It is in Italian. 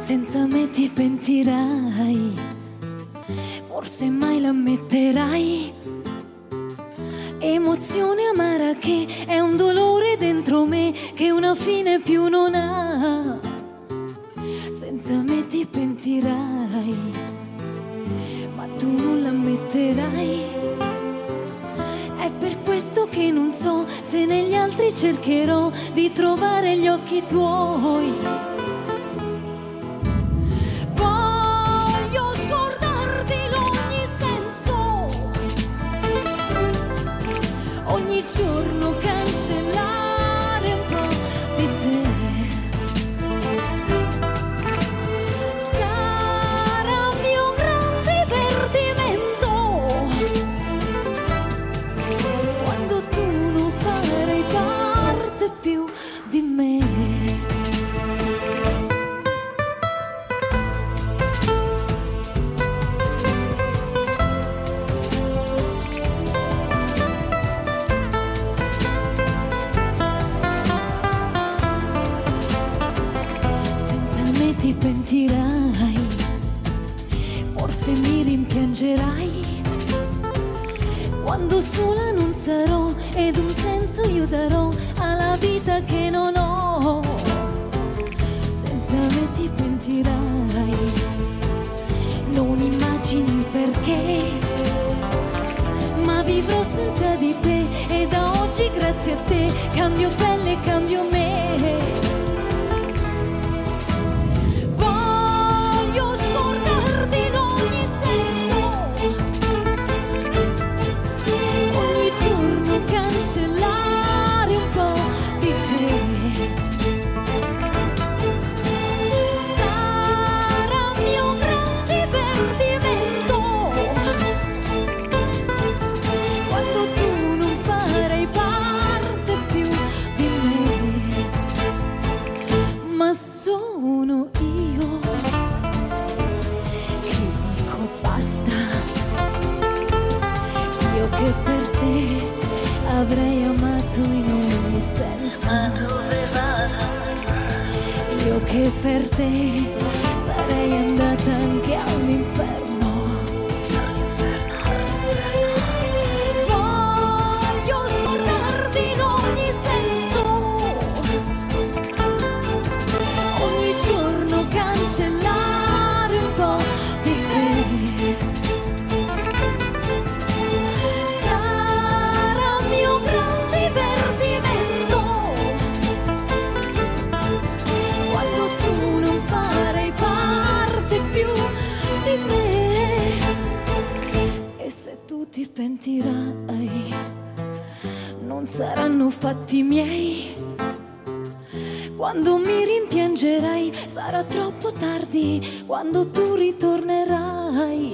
senza me ti pentirai, forse mai l'ammetterai. Emozione amara che è un dolore dentro me che una fine più non ha. Senza me ti pentirai, ma tu non l'ammetterai. È per questo che non so se negli altri cercherò di trovare gli occhi tuoi. Voglio scordarti in ogni senso, ogni giorno cancellare un po' di te. Sarà un mio grande divertimento quando tu non farai parte più di me. Ti pentirai, forse mi rimpiangerai quando sola non sarò ed un senso io darò alla vita che non ho. Senza me ti pentirai, non immagini perché, ma vivrò senza di te e da oggi grazie a te cambio pelle, cambio me. Cancellare un po' di te. Sarà un mio grande divertimento quando tu non farai parte più di me. Ma sono io che dico basta, io che per te avrei amato in ogni senso, io che per te sarei andata anche all'inferno. Voglio scordarti in ogni senso, ogni giorno cancellare un po' di te. Ti pentirai, non saranno fatti miei. Quando mi rimpiangerai sarà troppo tardi, quando tu ritornerai.